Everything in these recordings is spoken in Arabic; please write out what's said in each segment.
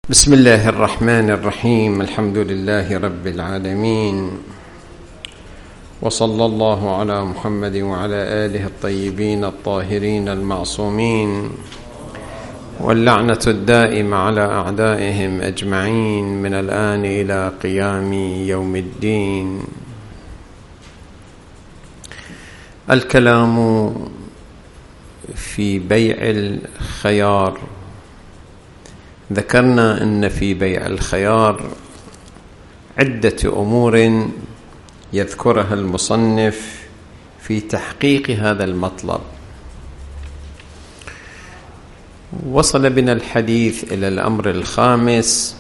بسم الله الرحمن الرحيم. الحمد لله رب العالمين، وصلى الله على محمد وعلى آله الطيبين الطاهرين المعصومين، واللعنة الدائمة على أعدائهم أجمعين من الآن إلى قيام يوم الدين. الكلام في بيع الخيار. ذكرنا أن في بيع الخيار عدة أمور يذكرها المصنف في تحقيق هذا المطلب. وصل بنا الحديث إلى الأمر الخامس،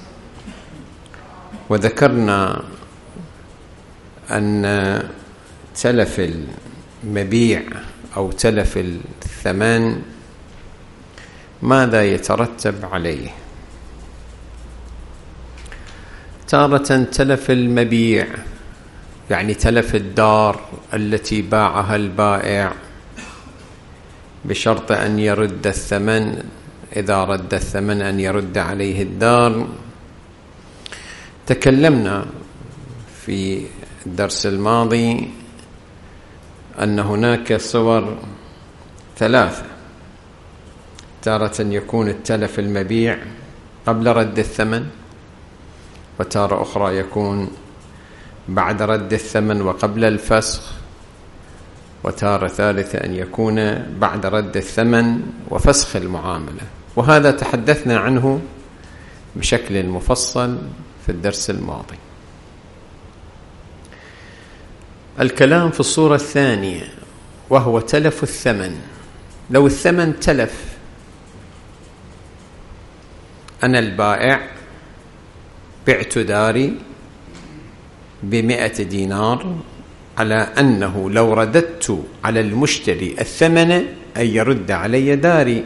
وذكرنا أن تلف المبيع أو تلف الثمن ماذا يترتب عليه. تارة تلف المبيع يعني تلف الدار التي باعها البائع بشرط أن يرد الثمن، إذا رد الثمن أن يرد عليه الدار. تكلمنا في الدرس الماضي أن هناك صور ثلاثة: تارة يكون التلف المبيع قبل رد الثمن، وتارة أخرى يكون بعد رد الثمن وقبل الفسخ، وتارة ثالثة أن يكون بعد رد الثمن وفسخ المعاملة. وهذا تحدثنا عنه بشكل مفصل في الدرس الماضي. الكلام في الصورة الثانية وهو تلف الثمن. لو الثمن تلف، أنا البائع بعت داري ب100 دينار على أنه لو رددت على المشتري الثمن أن يرد علي داري،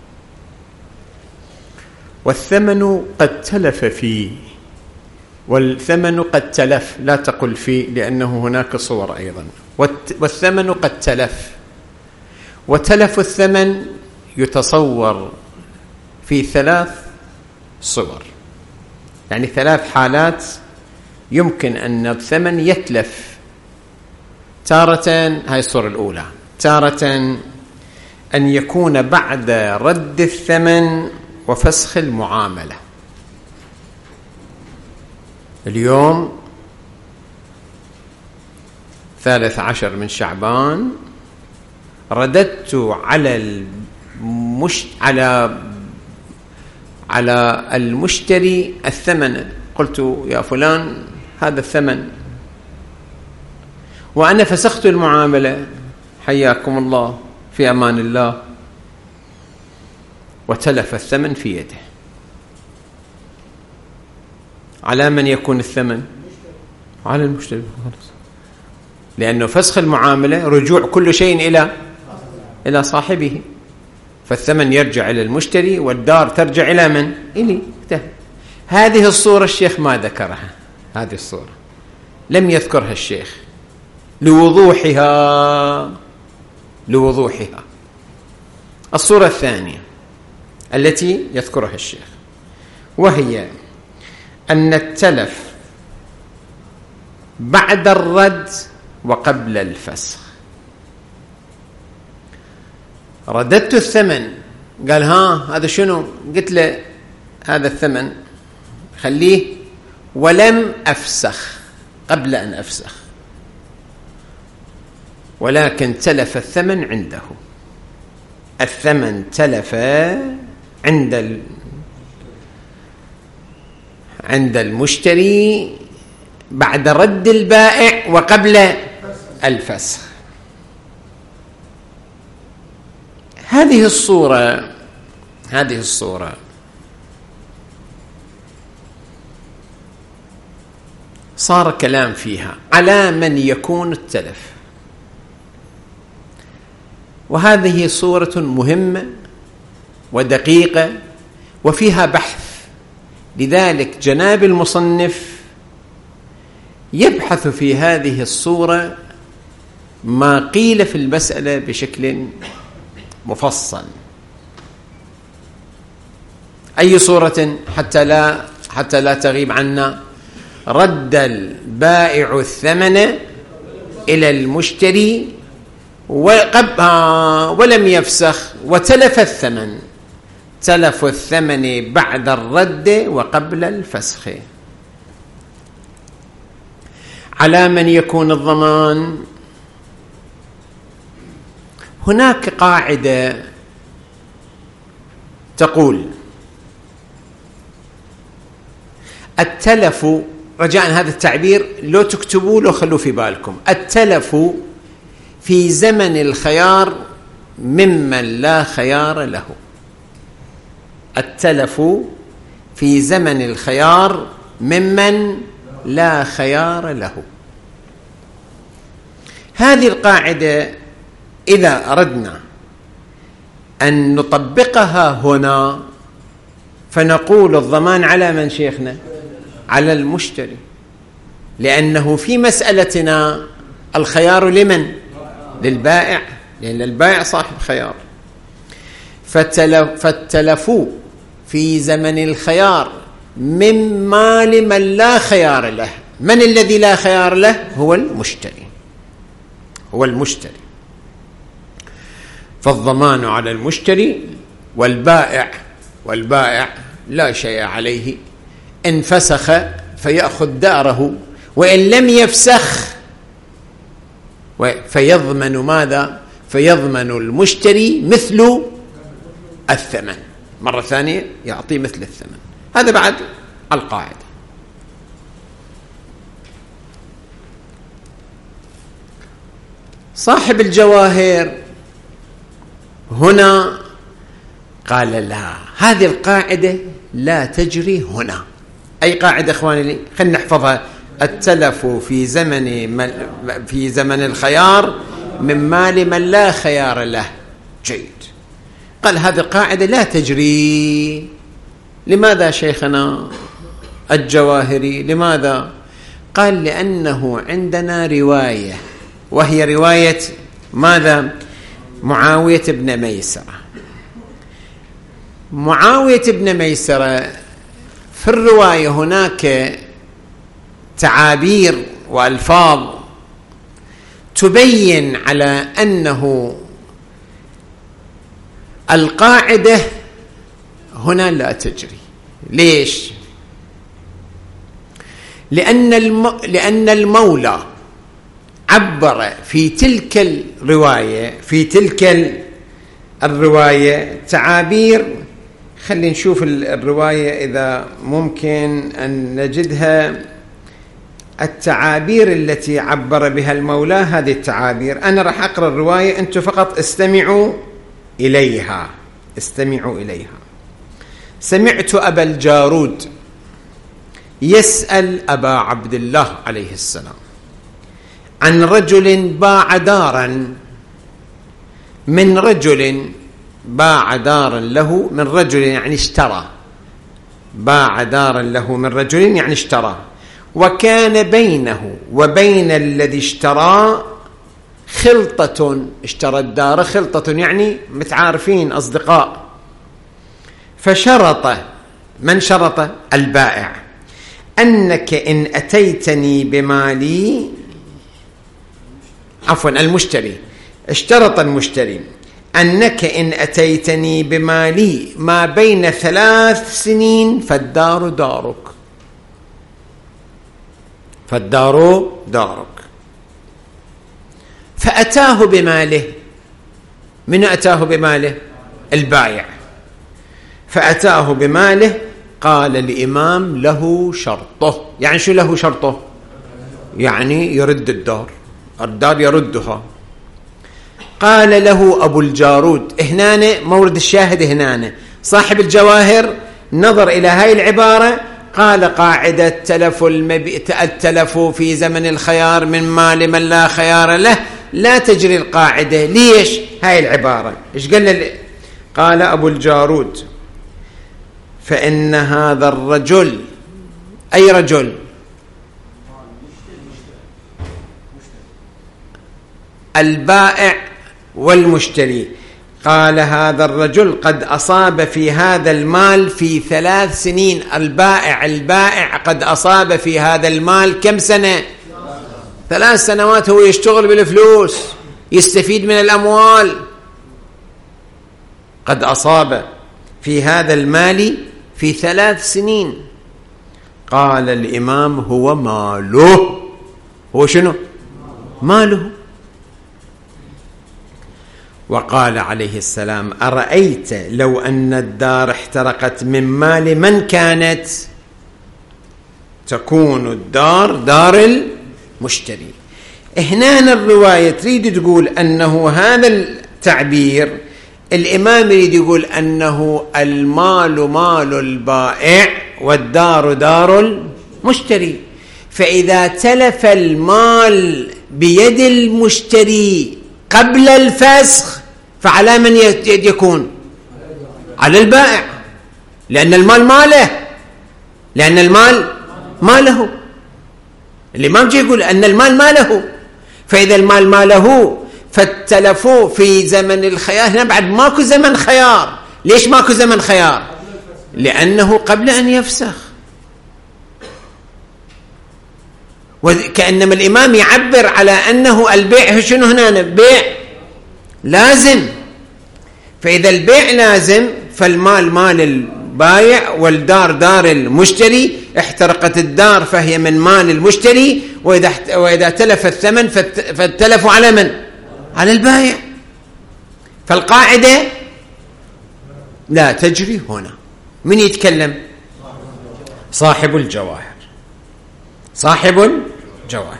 والثمن قد تلف فيه، والثمن قد تلف، لا تقل فيه لأنه هناك صور أيضا. والثمن قد تلف، وتلف الثمن يتصور في 3 صور، يعني 3 حالات يمكن أن الثمن يتلف. تارة، هاي الصورة الأولى، تارة أن يكون بعد رد الثمن وفسخ المعاملة. اليوم 13 من شعبان، رددت على المشتري الثمن، قلت يا فلان هذا الثمن، وأنا فسخت المعاملة، حياكم الله في أمان الله، وتلف الثمن في يده. على من يكون الثمن؟ على المشتري، لأنه فسخ المعاملة رجوع كل شيء إلى صاحبه، فالثمن يرجع إلى المشتري والدار ترجع إلى من؟ إلي. هذه الصورة الشيخ ما ذكرها، هذه الصورة لم يذكرها الشيخ لوضوحها. الصورة الثانية التي يذكرها الشيخ وهي أن التلف بعد الرد وقبل الفسخ. رددت الثمن، قال هذا شنو؟ قلت له هذا الثمن خليه، ولم أفسخ قبل أن أفسخ، ولكن تلف الثمن عنده. الثمن تلف عند المشتري بعد رد البائع وقبل الفسخ. هذه الصورة صار كلام فيها على من يكون التلف، وهذه صورة مهمة ودقيقة وفيها بحث. لذلك جناب المصنف يبحث في هذه الصورة ما قيل في المسألة بشكل مفصل. أي صورة حتى لا تغيب عنا؟ رد البائع الثمن إلى المشتري ولم يفسخ وتلف الثمن، تلف الثمن بعد الرد وقبل الفسخ. على من يكون الضمان؟ هناك قاعدة تقول التلف، رجاء هذا التعبير لو تكتبوا له خلوا في بالكم، التلف في زمن الخيار ممن لا خيار له. التلف في زمن الخيار ممن لا خيار له. هذه القاعدة إذا أردنا أن نطبقها هنا فنقول الضمان على من شيخنا؟ على المشتري، لأنه في مسألتنا الخيار لمن؟ للبائع، لأن البائع صاحب خيار. فالتلف في زمن الخيار مما لمن لا خيار له. من الذي لا خيار له؟ هو المشتري، هو المشتري. فالضمان على المشتري، والبائع لا شيء عليه، إن فسخ فيأخذ داره، وإن لم يفسخ فيضمن ماذا؟ فيضمن المشتري مثل الثمن، مرة ثانية يعطي مثل الثمن. هذا بعد القاعدة. صاحب الجواهر هنا قال لا، هذه القاعدة لا تجري هنا. أي قاعدة إخواني لي؟ خلينا نحفظها. التلف في زمن الخيار من مال من لا خيار له. جيد. قال هذه القاعدة لا تجري. لماذا شيخنا الجواهري؟ لماذا؟ قال لأنه عندنا رواية، وهي رواية ماذا؟ معاوية بن ميسرة. معاوية بن ميسرة في الرواية هناك تعابير وألفاظ تبين على أنه القاعدة هنا لا تجري. ليش؟ لأن المولى عبر في تلك الرواية تعابير. خلينا نشوف الرواية إذا ممكن أن نجدها. التعابير التي عبر بها المولى، هذه التعابير أنا راح أقرأ الرواية، أنتم فقط استمعوا إليها. سمعت أبا الجارود يسأل أبا عبد الله عليه السلام عن رجل باع دارا من رجل، باع دارا له من رجل يعني اشترى، باع دارا له من رجل يعني اشترى، وكان بينه وبين الذي اشترى خلطة، اشترى الدار خلطة يعني متعارفين أصدقاء. فشرط، من شرط؟ البائع، أنك إن أتيتني بمالي، عفوا المشتري، اشترط المشتري أنك إن أتيتني بمالي ما بين 3 سنين فالدار دارك، فالدار دارك. فأتاه بماله. من أتاه بماله؟ البائع. فأتاه بماله. قال الإمام له شرطه. يعني شو له شرطه؟ يعني يرد الدار يردها. قال له أبو الجارود، هنا مورد الشاهد، هنا صاحب الجواهر نظر إلى هاي العبارة، قال قاعدة التلف في زمن الخيار من مال من لا خيار له لا تجري القاعدة. ليش؟ هاي العبارة إيش قال أبو الجارود فإن هذا الرجل، أي رجل؟ البائع والمشتري، قال هذا الرجل قد أصاب في هذا المال في 3 سنين. البائع قد أصاب في هذا المال كم سنة؟ 3 سنوات هو يشتغل بالفلوس، يستفيد من الأموال. قد أصاب في هذا المال في 3 سنين. قال الإمام هو ماله. هو شنو؟ ماله. وقال عليه السلام أرأيت لو أن الدار احترقت من مال من كانت؟ تكون الدار دار المشتري. هنا الرواية تريد تقول أنه هذا التعبير الإمام يريد يقول أنه المال مال البائع والدار دار المشتري. فإذا تلف المال بيد المشتري قبل الفسخ فعلى من يكون؟ على البائع، لأن المال ماله، لأن المال ماله. الإمام جاي يقول أن المال ماله. فإذا المال ماله فالتلفوا في زمن الخيار. هنا بعد ماكو زمن خيار. ليش ماكو زمن خيار؟ لأنه قبل أن يفسخ. وكأنما الإمام يعبر على أنه البيع شنو هنا؟ بيع لازم. فإذا البيع لازم فالمال مال البائع والدار دار المشتري. احترقت الدار فهي من مال المشتري، وإذا تلف الثمن فالتلف على من؟ على البائع. فالقاعدة لا تجري هنا. من يتكلم؟ صاحب الجواهر. صاحب الجواهر.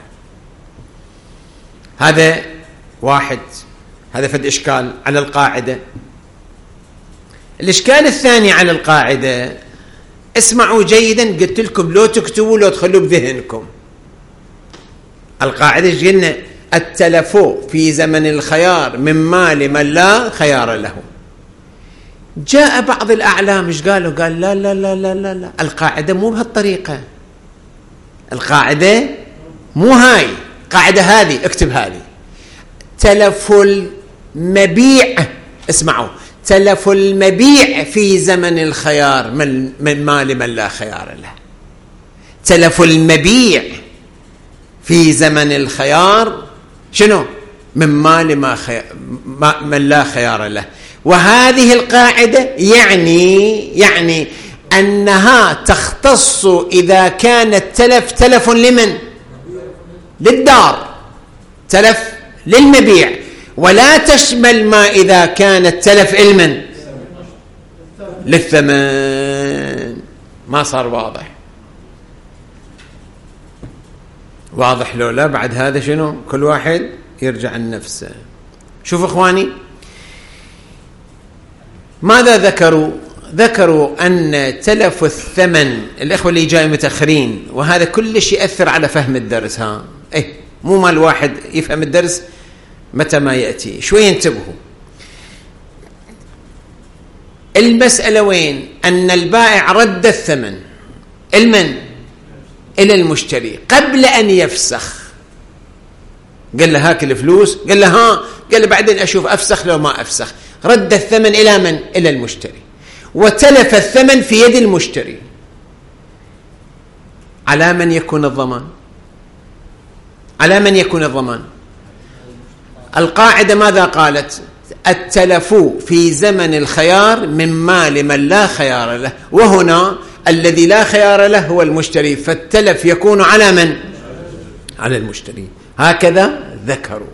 هذا واحد. هذا فد إشكال على القاعدة. الإشكال الثاني على القاعدة، اسمعوا جيدا، قلت لكم لو تكتبوا لو تخلوا بذهنكم. القاعدة قلنا التلف في زمن الخيار من مال من لا خيار له. جاء بعض الأعلام ايش قالوا؟ قال لا لا لا لا لا, لا. القاعدة مو بهالطريقة. القاعدة مو هاي قاعدة. هذه اكتب هذه. تلف المبيع، اسمعوا، تلف المبيع في زمن الخيار من مال من لا خيار له. تلف المبيع في زمن الخيار شنو؟ من مال من لا خيار له. وهذه القاعدة يعني أنها تختص إذا كان التلف تلف لمن؟ للدار، تلف للمبيع، ولا تشمل ما إذا كان التلف علما للثمن. ما صار واضح؟ واضح لو لا؟ بعد هذا شنو؟ كل واحد يرجع لنفسه. شوفوا إخواني ماذا ذكروا؟ ذكروا أن تلف الثمن، الإخوة اللي جاي متأخرين، وهذا كل شيء يأثر على فهم الدرس. مو ما الواحد يفهم الدرس متى ما يأتي. شوي انتبهوا. المسألة وين؟ أن البائع رد الثمن إلى المشتري قبل أن يفسخ. قال له هاك الفلوس، قال له ها، قال له بعدين أشوف أفسخ لو ما أفسخ. رد الثمن إلى من؟ إلى المشتري. وتلف الثمن في يد المشتري. على من يكون الضمان؟ على من يكون الضمان؟ القاعدة ماذا قالت؟ التلف في زمن الخيار من مال من لا خيار له، وهنا الذي لا خيار له هو المشتري، فالتلف يكون على من؟ على المشتري. هكذا ذكروا.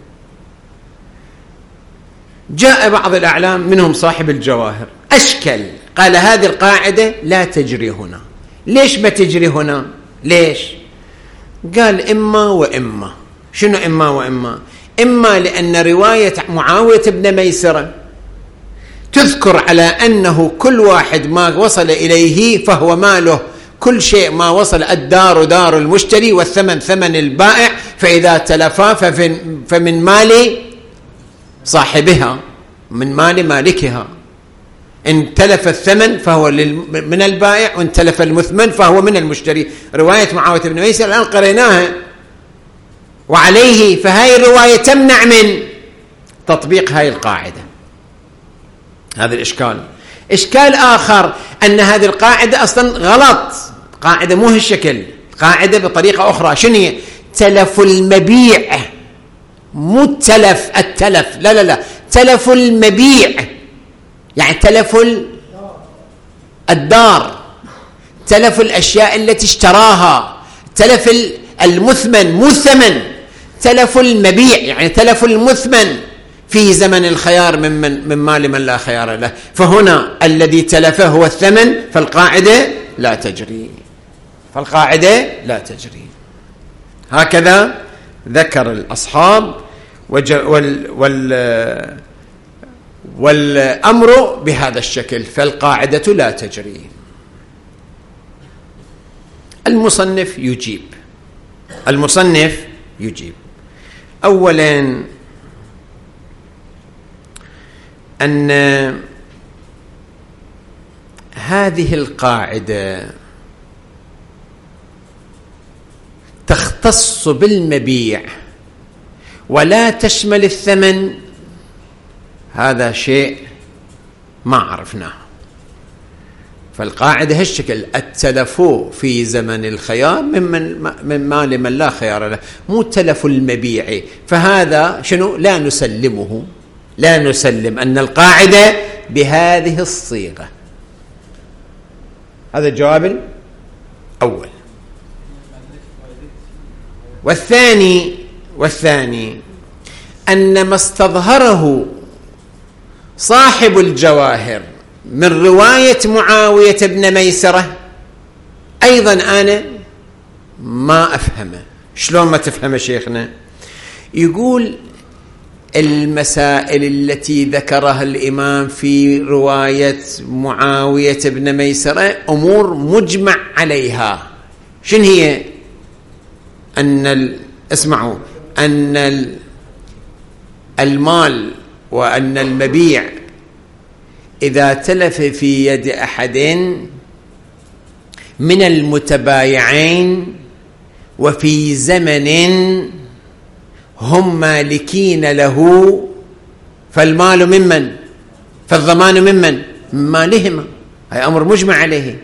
جاء بعض الأعلام منهم صاحب الجواهر أشكل، قال هذه القاعدة لا تجري هنا. ليش ما تجري هنا؟ ليش؟ قال إما وإما. شنو إما وإما؟ إما لأن رواية معاوية بن ميسرة تذكر على أنه كل واحد ما وصل إليه فهو ماله، كل شيء ما وصل، الدار دار المشتري والثمن ثمن البائع، فإذا تلفا فمن مال صاحبها، من مال مالكها. إن تلف الثمن فهو من البائع، وإن تلف المثمن فهو من المشتري. رواية معاوية بن ميسر الآن قريناها وعليه، فهاي الرواية تمنع من تطبيق هاي القاعدة. هذا الإشكال. إشكال آخر أن هذه القاعدة أصلا غلط، قاعدة مو هالشكل، قاعدة بطريقة أخرى. شنو هي؟ تلف المبيع، مو التلف لا لا لا، تلف المبيع يعني تلف الدار، تلف الأشياء التي اشتراها، تلف المثمن مو الثمن، تلف المبيع يعني تلف المثمن في زمن الخيار من مال من لا خيار له. فهنا الذي تلفه هو الثمن، فالقاعدة لا تجري، هكذا ذكر الأصحاب والأمر بهذا الشكل، فالقاعدة لا تجري. المصنف يجيب أولا أن هذه القاعدة تختص بالمبيع ولا تشمل الثمن، هذا شيء ما عرفناه. فالقاعدة هالشكل: التلف في زمن الخيار من مال من لا خيار له، مو تلف المبيع. فهذا شنو؟ لا نسلم أن القاعدة بهذه الصيغة. هذا الجواب الأول. والثاني أن ما استظهره صاحب الجواهر من رواية معاوية بن ميسرة أيضا أنا ما أفهمه. شلون ما تفهم شيخنا؟ يقول المسائل التي ذكرها الإمام في رواية معاوية بن ميسرة أمور مجمع عليها. شن هي؟ اسمعوا، أن المال وأن المبيع إذا تلف في يد أحد من المتبايعين وفي زمن هم مالكين له، فالمال ممن؟ فالضمان ممن؟ من مالهما. هذا أمر مجمع عليه،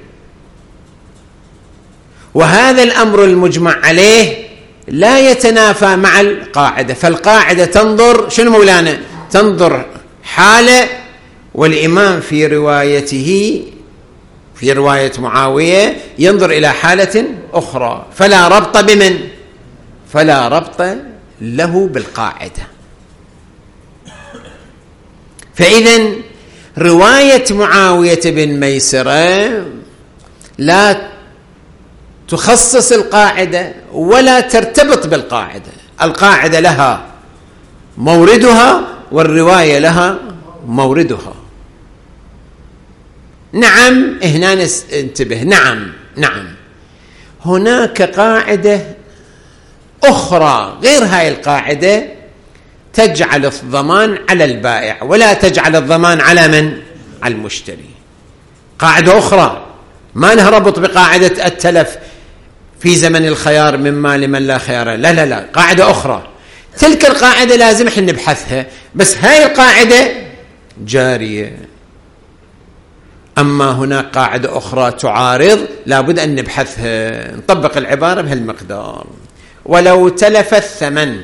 وهذا الأمر المجمع عليه لا يتنافى مع القاعدة. فالقاعدة تنظر شنو مولانا؟ تنظر حالة، والإمام في روايته في رواية معاوية ينظر إلى حالة أخرى، فلا ربط بمن؟ فلا ربط له بالقاعدة. فإذن رواية معاوية بن ميسرة لا تخصص القاعدة ولا ترتبط بالقاعدة. القاعدة لها موردها والرواية لها موردها. نعم، هنا انتبه، نعم هناك قاعدة أخرى غير هاي القاعدة تجعل الضمان على البائع ولا تجعل الضمان على من؟ على المشتري. قاعدة أخرى ما لها ربط بقاعدة التلف في زمن الخيار من مال من لا خيار. لا، قاعدة أخرى. تلك القاعدة لازم احنا نبحثها، بس هاي القاعدة جارية. أما هناك قاعدة أخرى تعارض لابد أن نبحثها، نطبق العبارة بهالمقدار. ولو تلف الثمن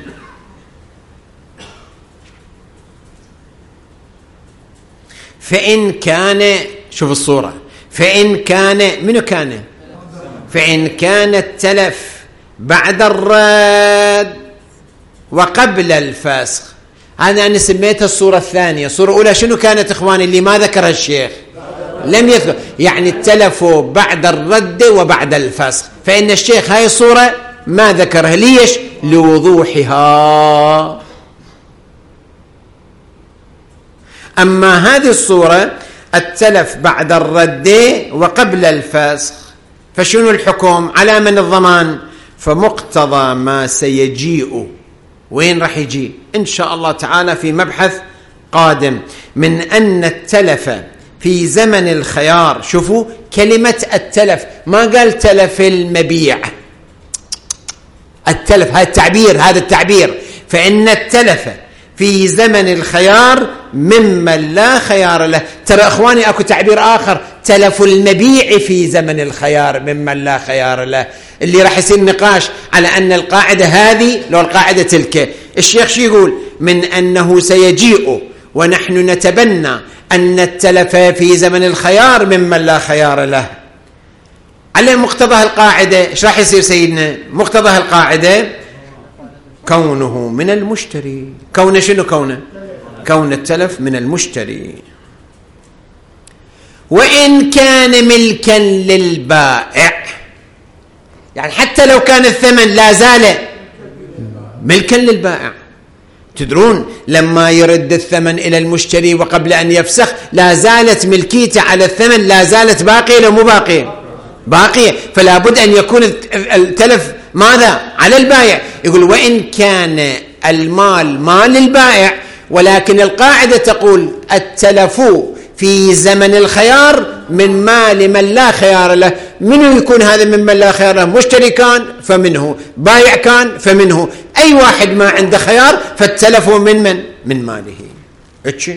فإن كان، شوف الصورة، فإن كان منو كان؟ فإن كان التلف بعد الرد وقبل الفسخ. هذا أنا سميتها الصورة الثانية. الصورة الأولى شنو كانت إخواني اللي ما ذكرها الشيخ؟ لم يذكر، يعني التلف بعد الرد وبعد الفسخ. فإن الشيخ هاي الصورة ما ذكرها. ليش؟ لوضوحها. أما هذه الصورة التلف بعد الرد وقبل الفسخ، فشنو الحكم؟ على من الضمان؟ فمقتضى ما سيجيء، وين راح يجي إن شاء الله تعالى في مبحث قادم، من أن التلف في زمن الخيار. شوفوا كلمة التلف، ما قال تلف المبيع، التلف هذا التعبير. فإن التلف في زمن الخيار ممن لا خيار له. ترى أخواني أكو تعبير آخر، تلف المبيع في زمن الخيار ممن لا خيار له، اللي راح يصير نقاش على أن القاعدة هذه لو القاعدة تلك. الشيخ شو يقول؟ من أنه سيجيء ونحن نتبنى أن التلف في زمن الخيار ممن لا خيار له. على مقتضى القاعدة ايش راح يصير سيدنا؟ مقتضى القاعدة كونه من المشتري. كونه شنو؟ كون التلف من المشتري، وإن كان ملكا للبائع، يعني حتى لو كان الثمن لا زال ملكا للبائع. تدرون لما يرد الثمن إلى المشتري وقبل أن يفسخ لا زالت ملكيته على الثمن، لا زالت باقية لو مو باقية، فلا بد أن يكون التلف ماذا؟ على البائع. يقول وإن كان المال مال البائع، ولكن القاعدة تقول التلف في زمن الخيار من مال من لا خيار له. منه يكون هذا ممن لا خيار له؟ مشتري كان فمنه، بائع كان فمنه، أي واحد ما عنده خيار فالتلف من ماله. اتشي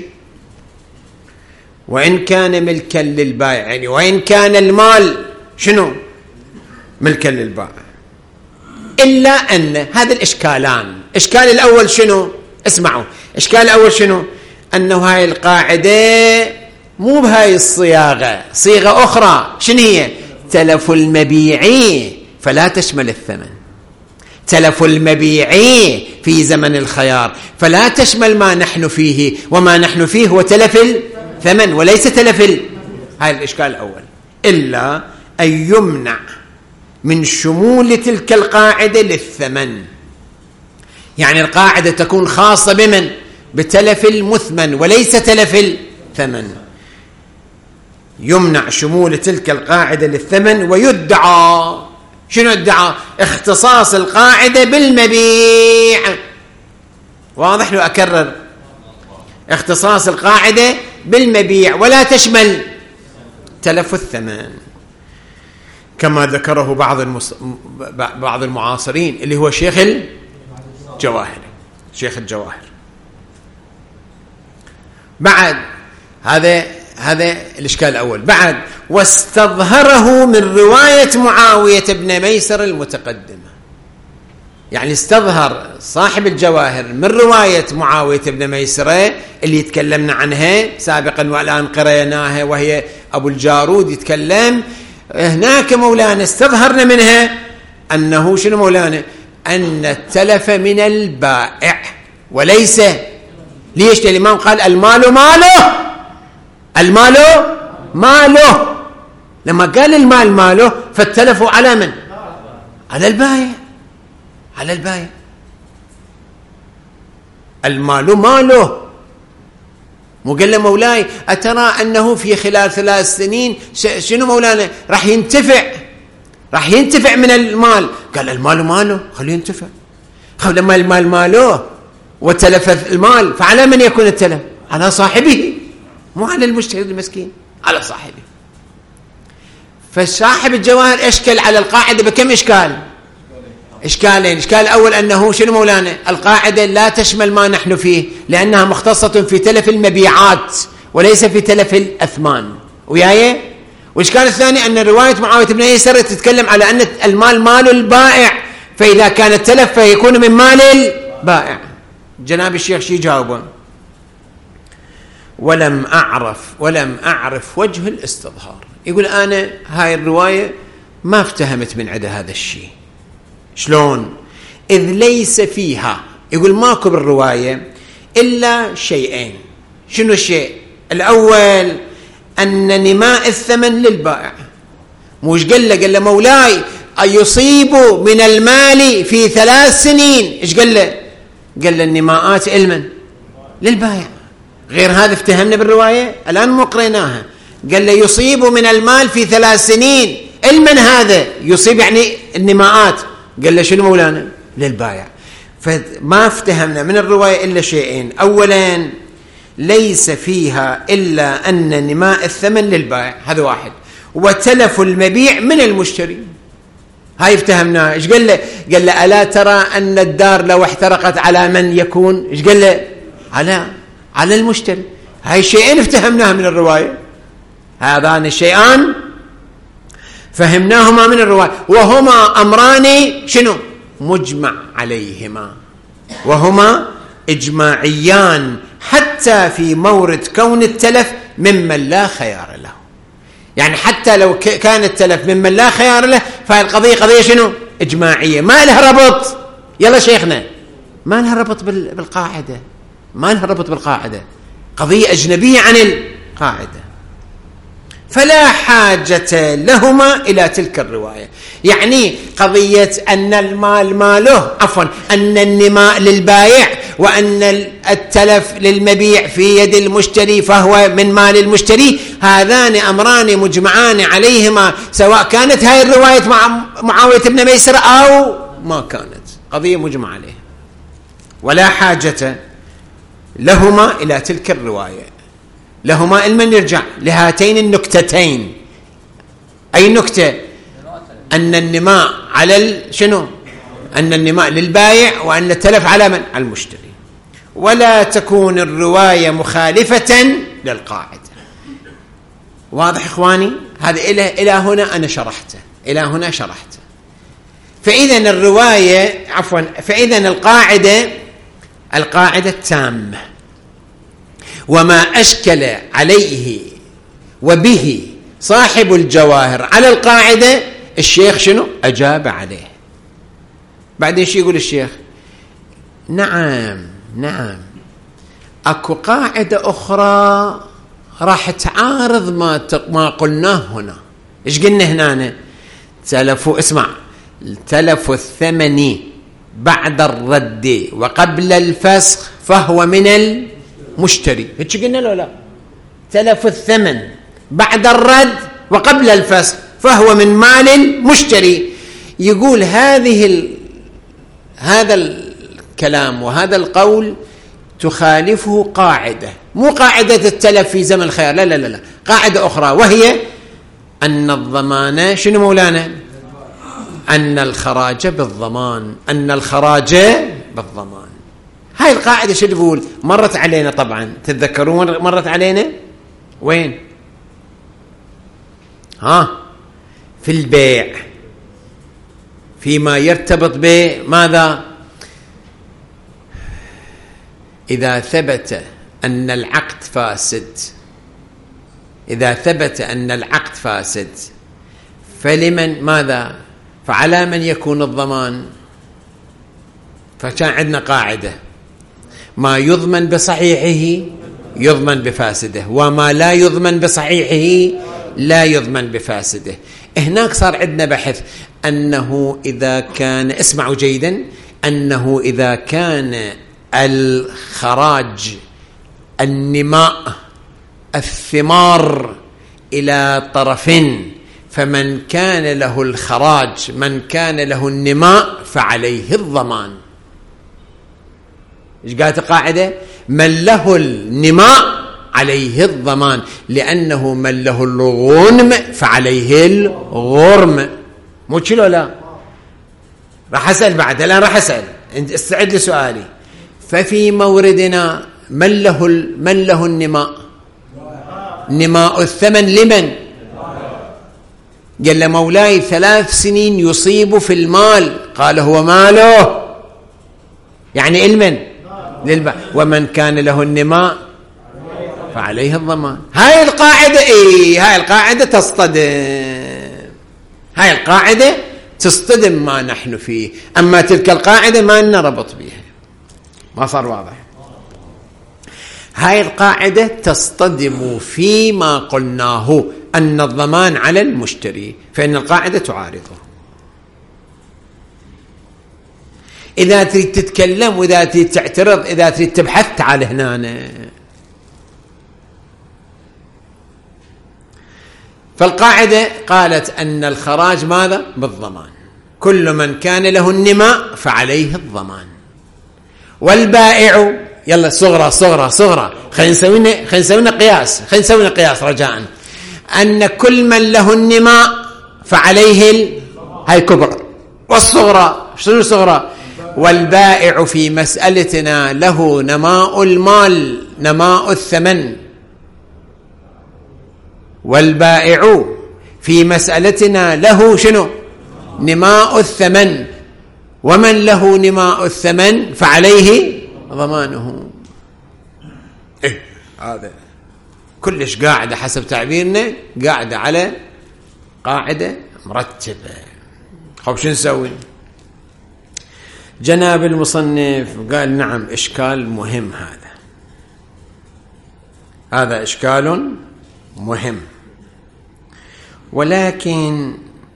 وإن كان ملكا للبائع، يعني وإن كان المال شنو؟ ملكا للبائع. إلا أن هذا الإشكالان، إشكال الأول شنو؟ اسمعوا، إشكال الأول شنو؟ أنه هاي القاعدة مو بهاي الصياغة، صيغة أخرى. شنو هي؟ تلف المبيعي فلا تشمل الثمن، تلف المبيعي في زمن الخيار فلا تشمل ما نحن فيه، وما نحن فيه هو تلف الثمن وليس تلف هاي الإشكال الأول. إلا أن يمنع من شمول تلك القاعدة للثمن، يعني القاعدة تكون خاصة بمن؟ بتلف المثمن وليس تلف الثمن. يمنع شمول تلك القاعدة للثمن، ويدعى شنو يدعى؟ اختصاص القاعدة بالمبيع. واضح؟ لو أكرر، اختصاص القاعدة بالمبيع ولا تشمل تلف الثمن، كما ذكره بعض المعاصرين اللي هو شيخ الجواهر. بعد هذا الإشكال الأول. بعد واستظهره من رواية معاوية بن ميسر المتقدمة، يعني استظهر صاحب الجواهر من رواية معاوية بن ميسر اللي يتكلمنا عنها سابقا والآن قرأناها، وهي أبو الجارود يتكلم هناك. مولانا استظهرنا منها أنه شنو مولانا؟ أن التلف من البائع وليس. ليش؟ الإمام قال المال ماله. لما قال المال ماله فالتلف على من؟ على البائع. المال ماله. مو قال له مولاي أترى أنه في خلال 3 سنين شنو مولانا راح ينتفع من المال؟ قال المال ماله، خليه ينتفع. لما المال ماله وتلف المال فعلى من يكون التلف؟ على صاحبه، مو على المشتري المسكين، على صاحبه. فصاحب الجواهر اشكل على القاعدة بكم إشكالين. إشكال الأول أنه شنو مولانا؟ القاعدة لا تشمل ما نحن فيه، لأنها مختصة في تلف المبيعات وليس في تلف الأثمان. وياي؟ والإشكال الثاني أن رواية معاوية بن ميسر تتكلم على أن المال مال البائع، فإذا كان التلف فيكون من مال البائع. جناب الشيخ شي جاوبه؟ ولم أعرف وجه الاستظهار. يقول أنا هاي الرواية ما افتهمت من عدا هذا الشيء. شلون؟ إذ ليس فيها، يقول ماكو بالرواية إلا شيئين. شنو الشيء الأول؟ أن نماء الثمن للبائع. موش قال له مولاي أيصيب من المال في 3 سنين؟ إيش قال له؟ قال له النماءات علما للبائع. غير هذا افتهمنا بالرواية الآن مقريناها. قال له يصيب من المال في 3 سنين علما، هذا يصيب يعني النماءات. قال له شنو مولانا؟ للبائع. فما افتهمنا من الرواية إلا شيئين. أولا ليس فيها إلا أن نماء الثمن للبائع، هذا واحد، وتلف المبيع من المشتري. هاي افتهمناها. ايش قال له؟ قال له ألا ترى أن الدار لو احترقت على من يكون؟ ايش قال له؟ على المشتري. هاي الشيئين افتهمناها من الرواية، هذان الشيئان فهمناهما من الرواية، وهما أمران شنو؟ مجمع عليهما، وهما إجماعيان حتى في مورد كون التلف ممن لا خيار له. يعني حتى لو كان التلف ممن لا خيار له، فالقضية قضية شنو؟ إجماعية، ما لها ربط. يلا شيخنا، ما لها ربط بالقاعدة، ما لها ربط بالقاعدة، قضية أجنبية عن القاعدة. فلا حاجة لهما إلى تلك الرواية. يعني قضية أن المال ماله، عفوا أن النماء للبايع وأن التلف للمبيع في يد المشتري فهو من مال المشتري، هذان أمران مجمعان عليهما، سواء كانت هاي الرواية مع معاوية بن ميسر أو ما كانت، قضية مجمع عليها. ولا حاجة لهما إلى تلك الرواية. لهما المن يرجع لهاتين النكتتين. أي نكتة؟ أن النماء على شنو؟ أن النماء للبايع وأن التلف على من؟ على المشتري. ولا تكون الرواية مخالفة للقاعدة. واضح إخواني؟ هذا إلى هنا أنا شرحته، إلى هنا شرحته. فإذا الرواية فإذا القاعدة التامة، وما أشكل عليه وبه صاحب الجواهر على القاعدة، الشيخ شنو؟ أجاب عليه. بعدين شو يقول الشيخ؟ نعم أكو قاعدة أخرى راح تعارض ما قلناه هنا. إيش قلنا هنا؟ اسمع، تلف الثمن بعد الرد وقبل الفسخ فهو من المشتري. هيك قلنا له لا؟ تلف الثمن بعد الرد وقبل الفسخ فهو من مال المشتري. يقول هذا الكلام وهذا القول تخالفه قاعدة، مو قاعدة التلف في زمن الخيار، لا، قاعدة أخرى، وهي أن الضمان شنو مولانا؟ أن الخراج بالضمان، هاي القاعدة شو تقول؟ مرت علينا طبعا، تتذكرون مرت علينا وين؟ في البيع، فيما يرتبط بماذا؟ إذا ثبت أن العقد فاسد، فلمن ماذا؟ فعلى من يكون الضمان؟ فكان عندنا قاعدة: ما يضمن بصحيحه يضمن بفاسده، وما لا يضمن بصحيحه لا يضمن بفاسده. هناك صار عندنا بحث أنه إذا كان، اسمعوا جيدا، أنه إذا كان الخراج النماء الثمار إلى طرفين، فمن كان له الخراج من كان له النماء فعليه الضمان. إيش قالت القاعدة؟ من له النماء عليه الضمان، لأنه من له الغنم فعليه الغرم. مو كيلو؟ لا، راح أسأل بعد، الآن راح أسأل، استعد لسؤالي. ففي موردنا من له النماء؟ نماء الثمن لمن؟ قال مولاي 3 سنين يصيب في المال، قال هو ماله، يعني المن للباء، ومن كان له النماء فعليه الضمان. هاي القاعدة هاي القاعدة تصطدم ما نحن فيه، أما تلك القاعدة ما نربط بها. ما صار واضح؟ هاي القاعدة تصطدم فيما قلناه أن الضمان على المشتري، فإن القاعدة تعارضه. إذا تريد تتكلم وإذا تريد تعترض إذا تريد تبحث تعال هنا. فالقاعدة قالت أن الخراج ماذا؟ بالضمان، كل من كان له النماء فعليه الضمان. والبائع، يلا صغرى خلينا نسوي قياس رجاء، أن كل من له النماء فعليه هاي كبر، والصغرى شنو الصغرى؟ والبائع في مسألتنا له نماء المال نماء الثمن، والبائع في مسألتنا له شنو؟ نماء الثمن، ومن له نماء الثمن فعليه ضمانه. هذا كلش قاعدة حسب تعبيرنا، قاعدة على قاعدة مرتبة. خب شو نسوي؟ جناب المصنف قال نعم إشكال مهم، هذا إشكال مهم، ولكن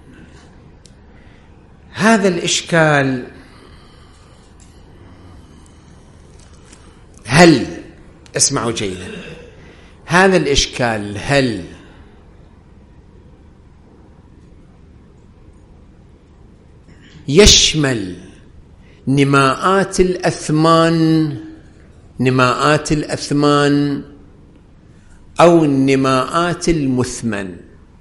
هذا الإشكال هل، اسمعوا جيدا، هذا الإشكال هل يشمل نماءات الأثمان أو نماءات المثمن؟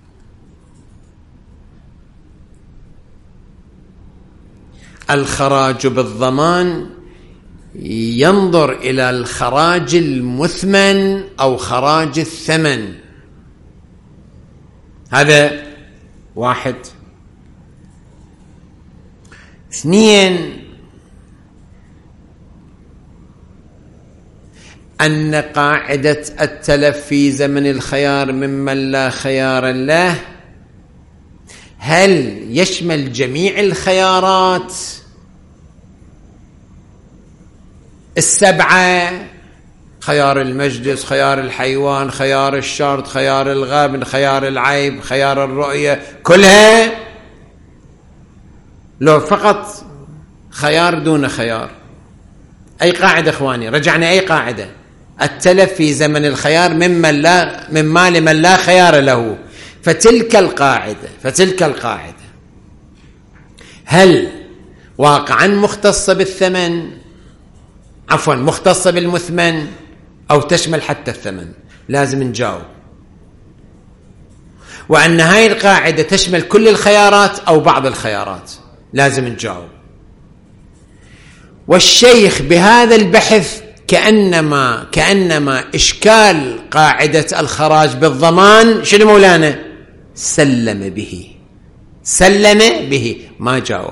الخراج بالضمان ينظر إلى الخراج المثمن أو خراج الثمن، هذا واحد. اثنين، أن قاعدة التلف في زمن الخيار ممن لا خيار له هل يشمل جميع الخيارات السبعة؟ خيار المجلس، خيار الحيوان، خيار الشرط، خيار الغبن، خيار العيب، خيار الرؤية، كلها؟ لو فقط خيار دون خيار. أي قاعدة إخواني؟ رجعنا أي قاعدة؟ التلف في زمن الخيار مما لمن لا خيار له. فتلك القاعدة هل واقعا مختصة بالثمن، عفوا مختصة بالمثمن، أو تشمل حتى الثمن؟ لازم نجاوب. وأن هاي القاعدة تشمل كل الخيارات أو بعض الخيارات؟ لازم نجاوب. والشيخ بهذا البحث كأنما إشكال قاعدة الخراج بالضمان شنو مولانا؟ سلم به، ما جاوب،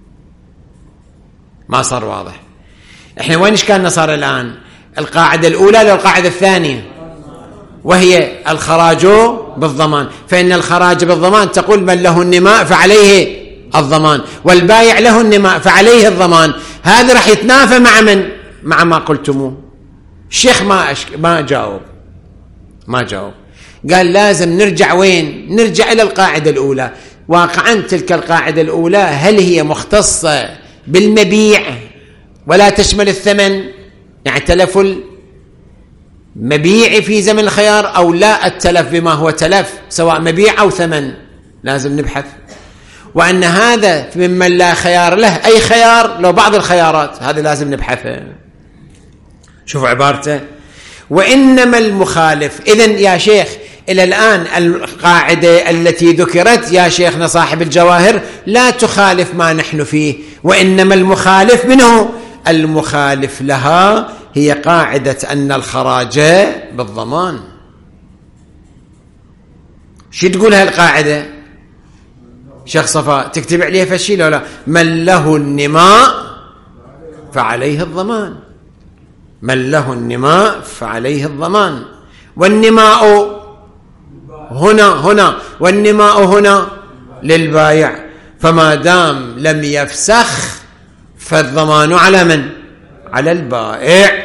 ما صار واضح. احنا وين إشكالنا صار الآن؟ القاعدة الأولى لو القاعدة الثانية، وهي الخراج بالضمان. فإن الخراج بالضمان تقول من له النماء فعليه الضمان، والبايع له النماء فعليه الضمان. هذا راح يتنافى مع من؟ مع ما قلتموه. الشيخ ما جاوب. قال لازم نرجع وين؟ نرجع إلى القاعدة الأولى. واقعا تلك القاعدة الأولى هل هي مختصة بالمبيع ولا تشمل الثمن؟ يعني تلف المبيع في زمن الخيار أو لا التلف بما هو تلف سواء مبيع أو ثمن؟ لازم نبحث. وأن هذا ممن لا خيار له، أي خيار؟ لو بعض الخيارات، هذا لازم نبحثه. شوف عبارته: وإنما المخالف. إذن يا شيخ إلى الآن القاعدة التي ذكرت يا شيخنا صاحب الجواهر لا تخالف ما نحن فيه، وإنما المخالف منه، المخالف لها هي قاعدة أن الخراج بالضمان. شو تقول هالقاعدة شيخ صفاء؟ تكتب عليها فشي لو لا؟ من له النماء فعليه الضمان، من له النماء فعليه الضمان. والنماء هنا والنماء هنا للبايع، فما دام لم يفسخ فالضمان على من؟ على البائع.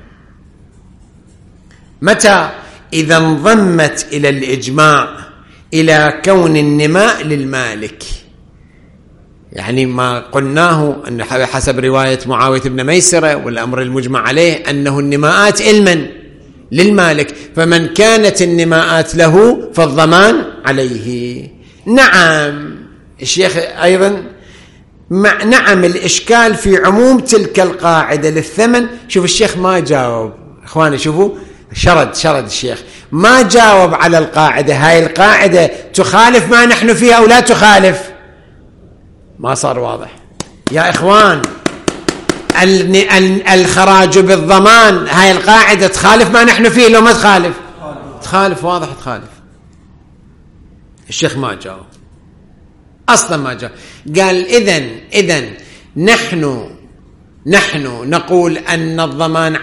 متى؟ إذا انضمت إلى الإجماع إلى كون النماء للمالك. يعني ما قلناه أن حسب رواية معاوية بن ميسرة والأمر المجمع عليه أنه النماءات إلما للمالك، فمن كانت النماءات له فالضمان عليه. نعم الشيخ أيضا نعم الإشكال في عموم تلك القاعدة للثمن. شوف الشيخ ما جاوب إخواني، شوفوا شرد الشيخ ما جاوب على القاعدة. هاي القاعدة تخالف ما نحن فيها أو لا تخالف؟ ما صار واضح يا إخوان. الخراج بالضمان، هاي القاعدة تخالف ما نحن فيه لو ما تخالف؟ تخالف، واضح تخالف. الشيخ ما جاوب أصلا، ما جاوب. قال إذن نحن نقول أن الضمان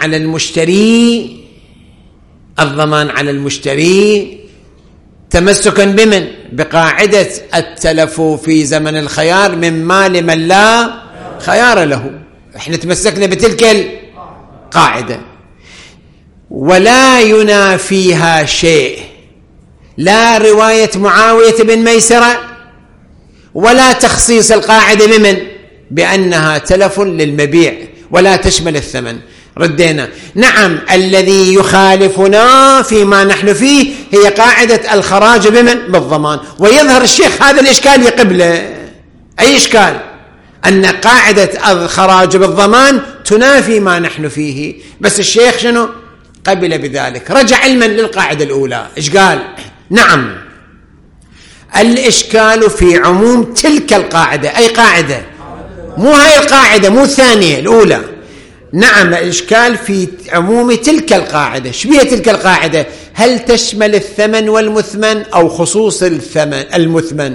على المشتري تمسكا بمن؟ بقاعدة التلف في زمن الخيار من مال من لا خيار له. احنا تمسكنا بتلك القاعدة، ولا ينافيها شيء، لا رواية معاوية بن ميسرة ولا تخصيص القاعدة بمن؟ بأنها تلف للمبيع ولا تشمل الثمن. ردينا نعم، الذي يخالفنا فيما نحن فيه هي قاعدة الخراج بمن؟ بالضمان. ويظهر الشيخ هذا الإشكال يقبله. أي إشكال؟ أن قاعدة الخراج بالضمان تنافي ما نحن فيه، بس الشيخ شنو؟ قبل بذلك، رجع علما للقاعدة الأولى. إيش قال؟ نعم، الإشكال في عموم تلك القاعدة. أي قاعدة؟ مو هاي القاعدة، مو الثانية، الأولى. نعم، الإشكال في عموم تلك القاعدة. شبيه تلك القاعدة؟ هل تشمل الثمن والمثمن أو خصوص المثمن؟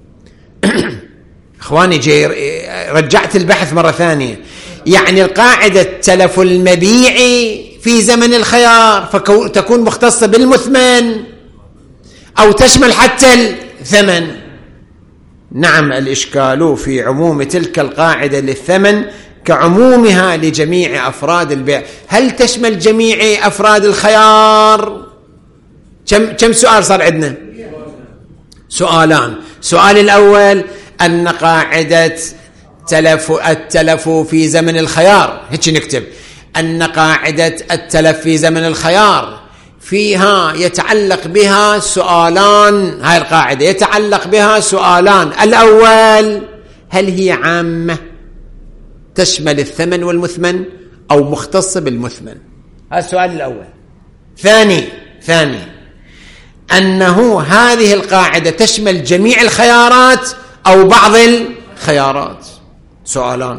إخواني، رجعت البحث مرة ثانية. يعني القاعدة تلف المبيع في زمن الخيار فتكون مختصة بالمثمن أو تشمل حتى الثمن. نعم، الإشكال في عموم تلك القاعدة للثمن كعمومها لجميع أفراد البيع. هل تشمل جميع أفراد الخيار؟ كم سؤال صار عندنا؟ سؤالان. سؤال الأول أن قاعدة التلف في زمن الخيار، هيك نكتب، أن قاعدة التلف في زمن الخيار فيها يتعلق بها سؤالان. هاي القاعدة يتعلق بها سؤالان. الأول، هل هي عامة تشمل الثمن والمثمن أو مختصة بالمثمن؟ هذا السؤال الأول. ثاني أنه هذه القاعدة تشمل جميع الخيارات أو بعض الخيارات. سؤالان.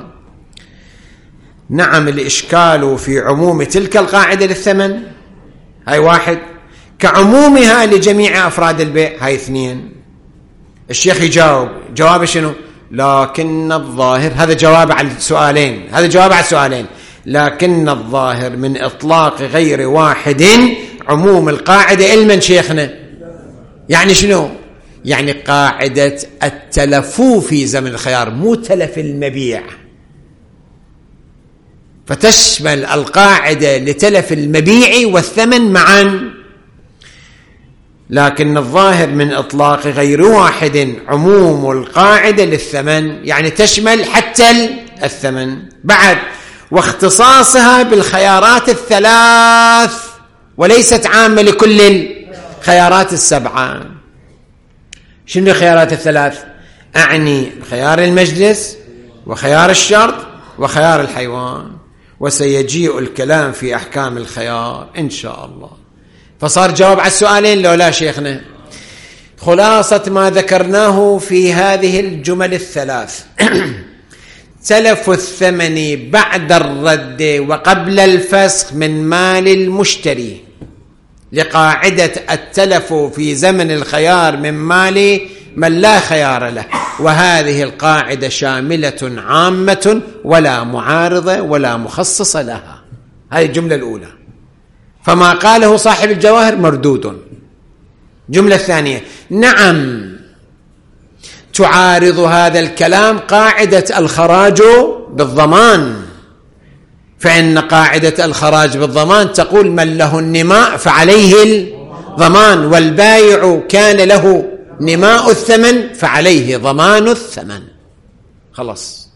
نعم، الإشكال في عموم تلك القاعدة للثمن، هاي واحد، كعمومها لجميع أفراد البيع، هاي اثنين. الشيخ يجاوب جواب شنو؟ لكن الظاهر، هذا جواب على السؤالين، لكن الظاهر من إطلاق غير واحد عموم القاعدة علما شيخنا. يعني شنو؟ يعني قاعدة التلف في زمن الخيار، مو تلف المبيع، فتشمل القاعدة لتلف المبيع والثمن معا. لكن الظاهر من إطلاق غير واحد عموم القاعدة للثمن، يعني تشمل حتى الثمن. بعد، واختصاصها بالخيارات الثلاث وليست عامة لكل الخيارات السبعة. شنو الخيارات الثلاث؟ أعني خيار المجلس وخيار الشرط وخيار الحيوان، وسيجيء الكلام في أحكام الخيار إن شاء الله. فصار جواب على السؤالين لو لا شيخنا؟ خلاصة ما ذكرناه في هذه الجمل الثلاث: تلف الثمن بعد الرد وقبل الفسخ من مال المشتري، لقاعدة التلف في زمن الخيار من مال من لا خيار له، وهذه القاعدة شاملة عامة ولا معارضة ولا مخصصة لها. هذه الجملة الأولى. فما قاله صاحب الجواهر مردود. جملة الثانية: نعم، تعارض هذا الكلام قاعدة الخراج بالضمان، فإن قاعدة الخراج بالضمان تقول من له النماء فعليه الضمان، والبايع كان له نماء الثمن فعليه ضمان الثمن. خلاص.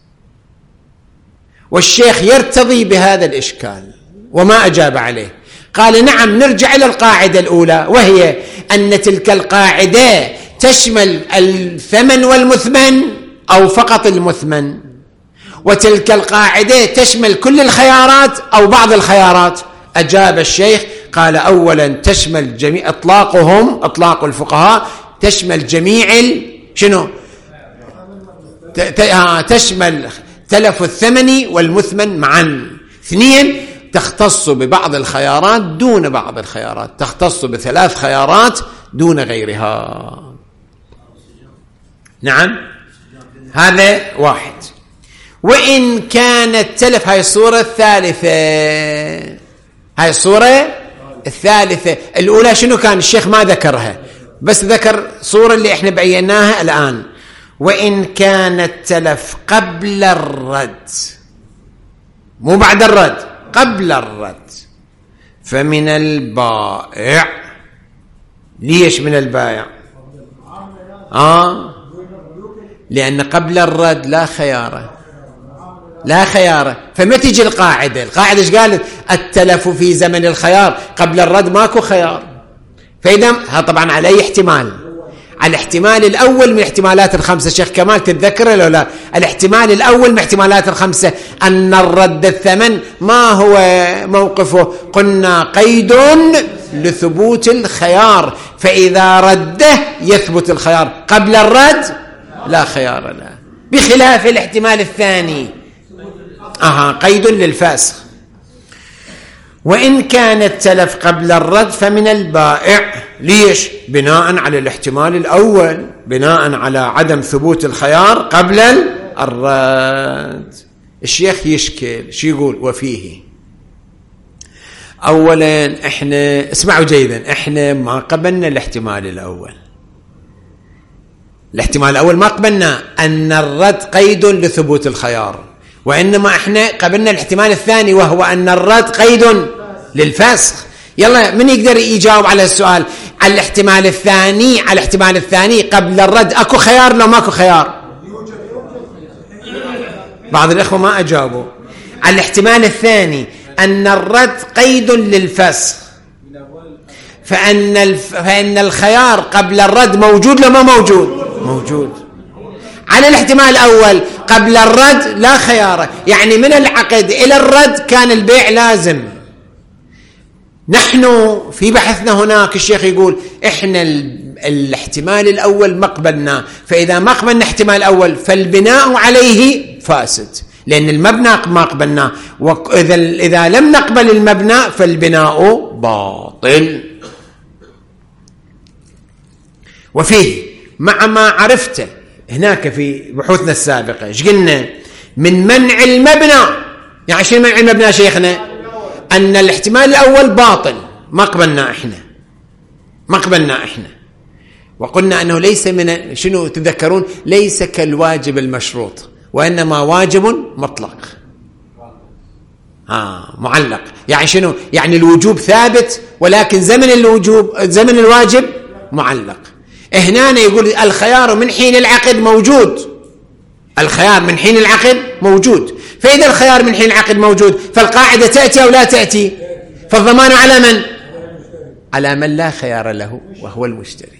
والشيخ يرتضي بهذا الإشكال وما أجاب عليه. قال: نعم، نرجع إلى القاعدة الأولى، وهي أن تلك القاعدة تشمل الثمن والمثمن أو فقط المثمن، وتلك القاعدة تشمل كل الخيارات أو بعض الخيارات. أجاب الشيخ قال: أولا تشمل جميع، أطلاق الفقهاء تشمل جميع شنو؟ تلف الثمن والمثمن معا. 2 تختص ببعض الخيارات دون بعض الخيارات، تختص ب3 خيارات دون غيرها. نعم، هذا 1. وإن كان التلف، هاي الصورة الثالثة، هاي الصورة الثالثة. الأولى شنو كان؟ الشيخ ما ذكرها، بس ذكر صورة اللي احنا بيناها الآن. وإن كان التلف قبل الرد، مو بعد الرد، قبل الرد، فمن البائع. ليش من البائع؟ لأن قبل الرد لا خيار، لا خيار. فما تجي القاعدة ايش قالت؟ التلف في زمن الخيار، قبل الرد ماكو خيار. فإذا طبعا على أي احتمال؟ على الاحتمال الأول من احتمالات ال5. الشيخ كمال تتذكره لو لا؟ الاحتمال الأول من احتمالات ال5 أن الرد الثمن ما هو موقفه؟ قلنا قيد لثبوت الخيار، فإذا رده يثبت الخيار، قبل الرد لا خيار له، بخلاف الاحتمال الثاني قيد للفاسخ. وإن كان التلف قبل الرد فمن البائع. ليش؟ بناء على الاحتمال الأول، بناء على عدم ثبوت الخيار قبل الرد. الشيخ يشكل شو يقول؟ وفيه. أولا احنا اسمعوا جيدا، احنا ما قبلنا الاحتمال الأول. الاحتمال الأول ما قبلنا أن الرد قيد لثبوت الخيار، وإنما احنا قبلنا الاحتمال الثاني وهو أن الرد قيد للفسخ. يلا من يقدر يجاوب على السؤال؟ على الاحتمال الثاني، على الاحتمال الثاني قبل الرد اكو خيار لو ماكو خيار؟ بعض الإخوة ما أجابوا. على الاحتمال الثاني أن الرد قيد للفسخ، فإن الخيار قبل الرد موجود لو ما موجود؟ موجود. على الاحتمال الأول قبل الرد لا خيار، يعني من العقد إلى الرد كان البيع لازم. نحن في بحثنا هناك الشيخ يقول إحنا الاحتمال الأول ما قبلنا، فإذا ما قبلنا احتمال الأول فالبناء عليه فاسد، لأن المبنى ما قبلناه، وإذا لم نقبل المبنى فالبناء باطل. وفيه مع ما عرفته هناك في بحوثنا السابقة ايش قلنا؟ من منع المبنى. يعني شنو منع المبنى شيخنا؟ أن الاحتمال الأول باطل، ما قبلنا احنا، ما قبلنا احنا، وقلنا أنه ليس من شنو تذكرون؟ ليس كالواجب المشروط، وإنما واجب مطلق معلق. يعني شنو؟ يعني الوجوب ثابت ولكن زمن الوجوب زمن الواجب معلق. هنا يقول الخيار من حين العقد موجود، الخيار من حين العقد موجود. فإذا الخيار من حين العقد موجود فالقاعدة تأتي أو لا تأتي؟ فالضمان على من؟ على من لا خيار له وهو المشتري.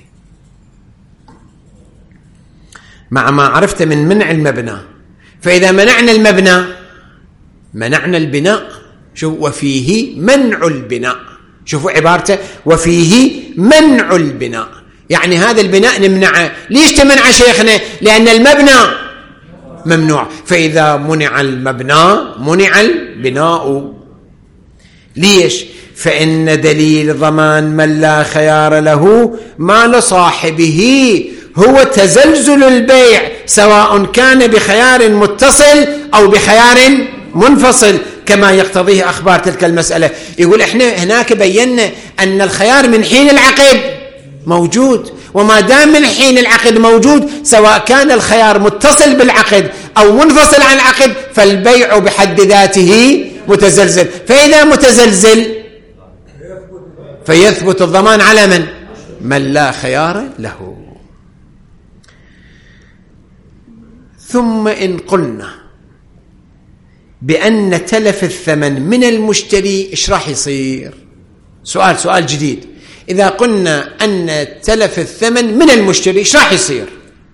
مع ما عرفت من منع المبنى. فإذا منعنا المبنى منعنا البناء. شوف وفيه منع البناء، شوفوا عبارته وفيه منع البناء، يعني هذا البناء نمنعه. ليش تمنع شيخنا؟ لأن المبنى ممنوع، فإذا منع المبنى منع البناء. ليش؟ فإن دليل ضمان من لا خيار له ما لصاحبه هو تزلزل البيع، سواء كان بخيار متصل أو بخيار منفصل، كما يقتضيه أخبار تلك المسألة. يقول إحنا هناك بينا أن الخيار من حين العقد موجود، وما دام من حين العقد موجود سواء كان الخيار متصل بالعقد أو منفصل عن العقد فالبيع بحد ذاته متزلزل. فإذا متزلزل فيثبت الضمان على من؟ من لا خيار له. ثم إن قلنا بأن تلف الثمن من المشتري إيش راح يصير؟ سؤال جديد. إذا قلنا أن تلف الثمن من المشتري إيش راح يصير؟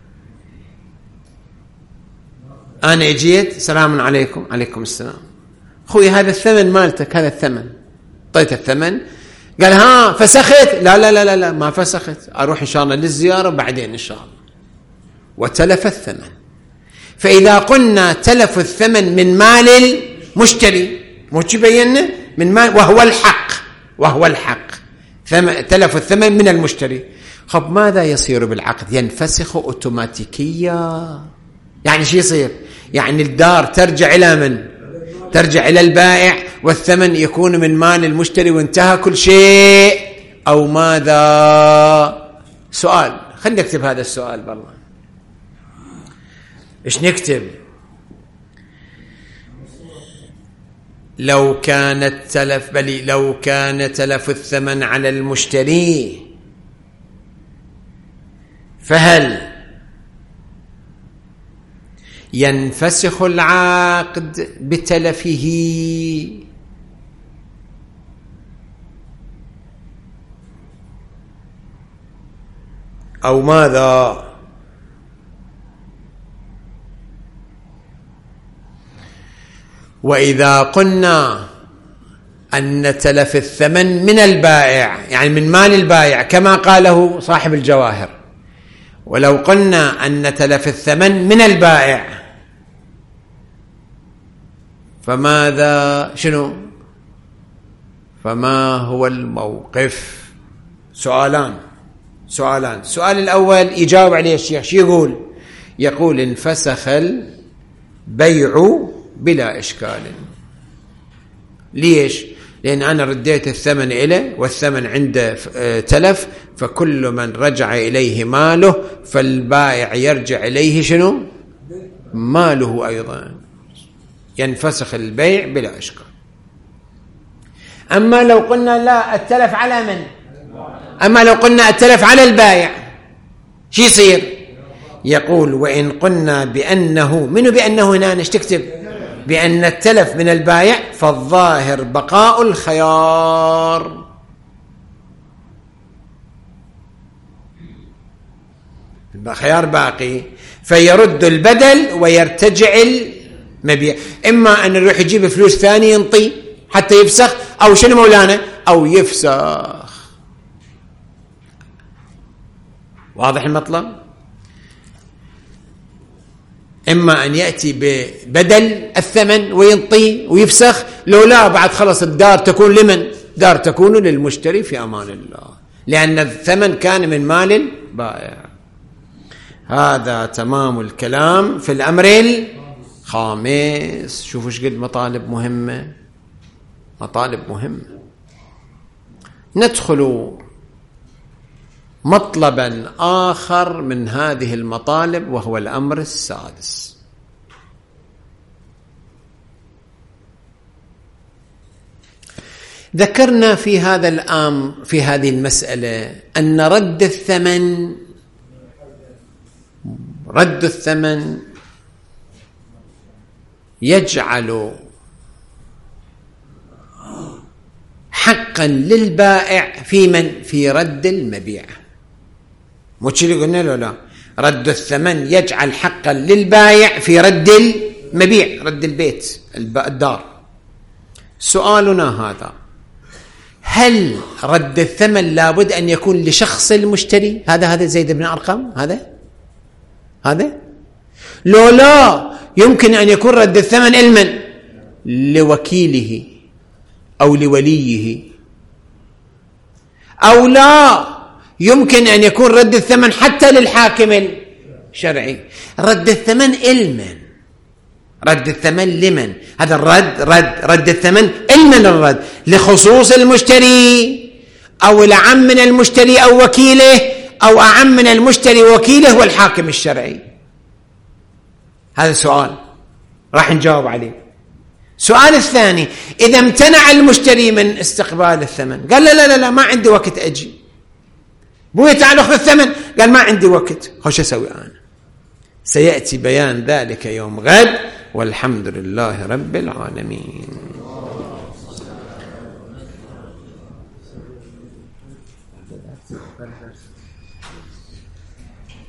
أنا جيت السلام عليكم. عليكم السلام. أخوي هذا الثمن مالتك، هذا الثمن، طيت الثمن. قال ها فسخت؟ لا لا لا لا ما فسخت، أروح إن شاء الله للزيارة بعدين إن شاء الله. وتلف الثمن. فإذا قلنا تلف الثمن من مال المشتري، مش بينا من مال، وهو الحق تلف الثمن من المشتري. خب ماذا يصير بالعقد؟ ينفسخ أوتوماتيكيا. يعني شو يصير؟ يعني الدار ترجع إلى من؟ ترجع إلى البائع، والثمن يكون من مال المشتري وانتهى كل شيء، أو ماذا؟ سؤال، خلينا نكتب هذا السؤال بالله. إيش نكتب؟ لو كان تلف الثمن على المشتري، فهل ينفسخ العقد بتلفه أو ماذا؟ وإذا قلنا أن تلف الثمن من البائع، يعني من مال البائع كما قاله صاحب الجواهر، ولو قلنا أن تلف الثمن من البائع، فماذا؟ شنو؟ فما هو الموقف؟ سؤالان. السؤال الأول يجاوب عليه الشيخ، شو يقول؟ يقول انفسخ البيع بلا إشكال. ليش؟ لأن أنا رديت الثمن إليه والثمن عنده تلف، فكل من رجع إليه ماله فالبائع يرجع إليه شنو؟ ماله أيضا. ينفسخ البيع بلا إشكال. أما لو قلنا لا، التلف على من؟ أما لو قلنا التلف على البائع، شو يصير؟ يقول وإن قلنا بأنه، منو بأنه هنا؟ نشتكتب بأن التلف من البائع، فالظاهر بقاء الخيار. الخيار باقي، فيرد البدل ويرتجع المبيع. إما أن يروح يجيب فلوس ثاني ينطي حتى يفسخ، أو شنو مولانا؟ أو يفسخ. واضح المطلب؟ إما أن يأتي ببدل الثمن وينطي ويفسخ، لو لا بعد خلص الدار تكون لمن؟ دار تكون للمشتري في أمان الله، لأن الثمن كان من مال البائع. هذا تمام الكلام في الأمر الخامس. شوفوا ايش قد مطالب مهمة، مطالب مهمة. ندخل مطلبا آخر من هذه المطالب، وهو الأمر السادس. ذكرنا في هذا الأمر، في هذه المسألة، أن رد الثمن يجعل حقا للبائع في من؟ في رد المبيع. مش اللي قلنا له لا، رد الثمن يجعل حقا للبائع في رد المبيع، رد البيت الدار. سؤالنا هذا، هل رد الثمن لابد أن يكون لشخص المشتري؟ هذا زيد بن أرقم، هذا لو لا، يمكن أن يكون رد الثمن لمن؟ لوكيله أو لوليه، أو لا، يمكن أن يكون رد الثمن حتى للحاكم الشرعي. رد الثمن لمن؟ رد الثمن لمن؟ هذا رد الثمن لمن؟ الرد لخصوص المشتري، أو العم من المشتري أو وكيله، أو أعم من المشتري وكيله والحاكم الشرعي. هذا سؤال راح نجاوب عليه. السؤال الثاني، إذا امتنع المشتري من استقبال الثمن، قال لا ما عندي وقت أجي، بوي تعال أخذ الثمن، قال ما عندي وقت، خوش أسوي أنا؟ سيأتي بيان ذلك يوم غد، والحمد لله رب العالمين.